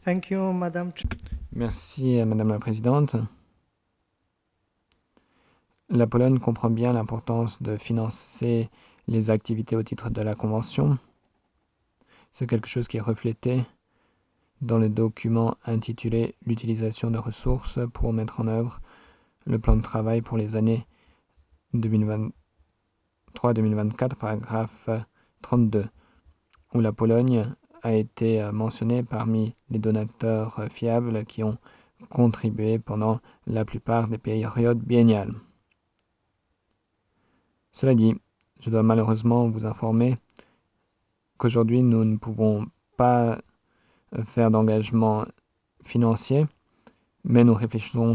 Thank you, Madame. Merci, Madame la Présidente. La Pologne comprend bien l'importance de financer les activités au titre de la Convention. C'est quelque chose qui est reflété dans le document intitulé « L'utilisation de ressources pour mettre en œuvre le plan de travail pour les années 2023-2024, paragraphe 32, où la Pologne a été mentionnée parmi les donateurs fiables qui ont contribué pendant la plupart des périodes biennales. Cela dit, je dois malheureusement vous informer qu'aujourd'hui nous ne pouvons pas faire d'engagement financier, mais nous réfléchissons